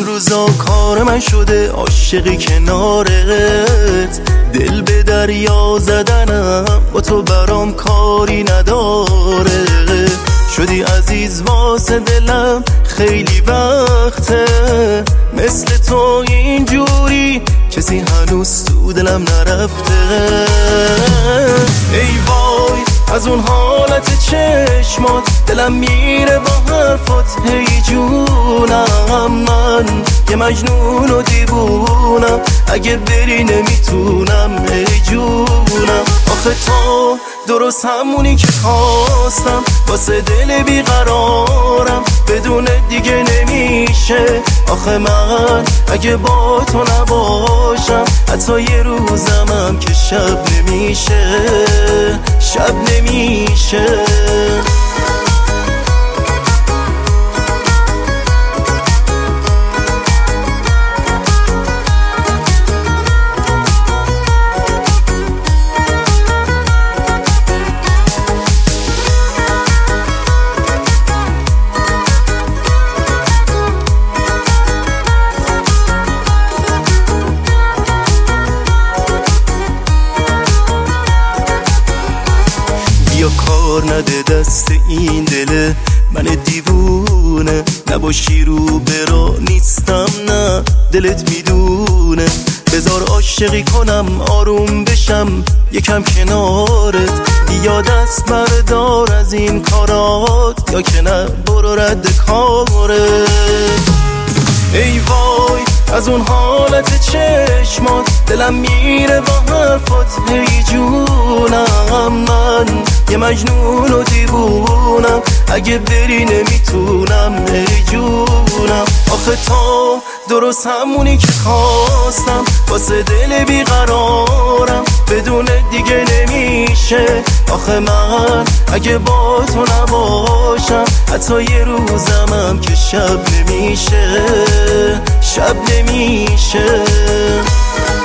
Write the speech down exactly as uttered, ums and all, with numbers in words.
روزا کار من شده عاشقی کنارت، دل به دریا زدنم با تو برام کاری نداره. شدی عزیز واسه دلم خیلی وقته، مثل تو اینجوری کسی هنوز تو دلم نرفته. ای وای از اون حالت چشمات دلم میره با حرفات، هی جونم من یه مجنون و دیوونم، اگه بری نمیتونم ای جونم. آخه تو درست همونی که خواستم، واسه دل بیقرارم، بدون دیگه نمیشه. آخه من اگه با تو نباشم حتی یه روزمم که شب نمیشه، شب نمیشه. یا کار نده دست این دل من دیوونه، نباشی رو برا نیستم نه دلت میدونه. بذار عاشقی کنم آروم بشم یکم کنارت، یا دست بردار از این کارات یا که نه برو رد کارت. ای وای از اون حالت چشمات دلم میره با حرفات، هی جونم من یه مجنون و دیوونم، اگه بری نمیتونم ای جونم. آخه تو درست همونی که خواستم، واسه دل بیقرارم، بدون دیگه نمیشه. آخه من اگه با تو نباشم حتی یه روزمم که شب نمیشه، شب نمیشه.